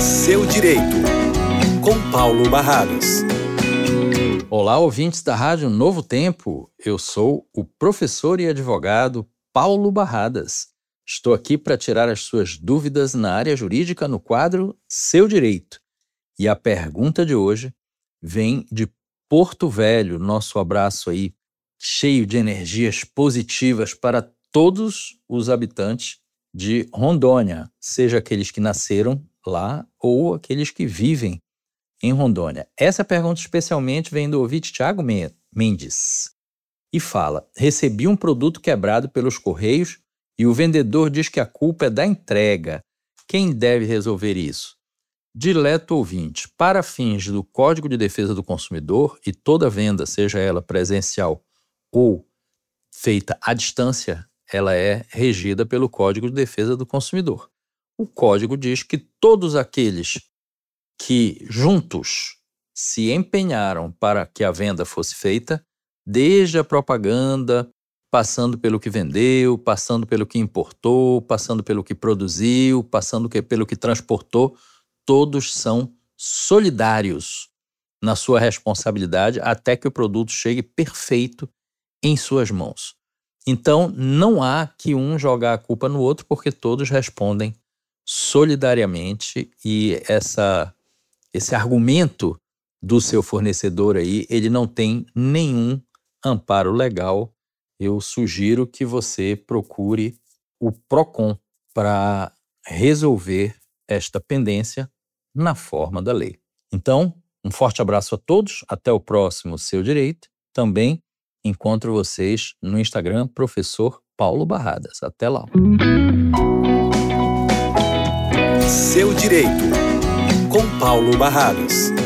Seu Direito, com Paulo Barradas. Olá, ouvintes da Rádio Novo Tempo. Eu sou o professor e advogado Paulo Barradas. Estou aqui para tirar as suas dúvidas na área jurídica no quadro Seu Direito. E a pergunta de hoje vem de Porto Velho. Nosso abraço aí, cheio de energias positivas para todos os habitantes de Rondônia, seja aqueles que nasceram lá ou aqueles que vivem em Rondônia. Essa pergunta especialmente vem do ouvinte Thiago Mendes e fala: recebi um produto quebrado pelos Correios e o vendedor diz que a culpa é da entrega. Quem deve resolver isso? Dileto ouvinte, para fins do Código de Defesa do Consumidor e toda venda, seja ela presencial ou feita à distância, ela é regida pelo Código de Defesa do Consumidor. O código diz que todos aqueles que juntos se empenharam para que a venda fosse feita, desde a propaganda, passando pelo que vendeu, passando pelo que importou, passando pelo que produziu, passando pelo que transportou, todos são solidários na sua responsabilidade até que o produto chegue perfeito em suas mãos. Então, não há que um jogar a culpa no outro, porque todos respondem solidariamente, e esse argumento do seu fornecedor aí, ele não tem nenhum amparo legal. Eu sugiro que você procure o PROCON para resolver esta pendência na forma da lei. Então, um forte abraço a todos, até o próximo Seu Direito. Também encontro vocês no Instagram, Professor Paulo Barradas. Até lá. Seu Direito, com Paulo Barradas.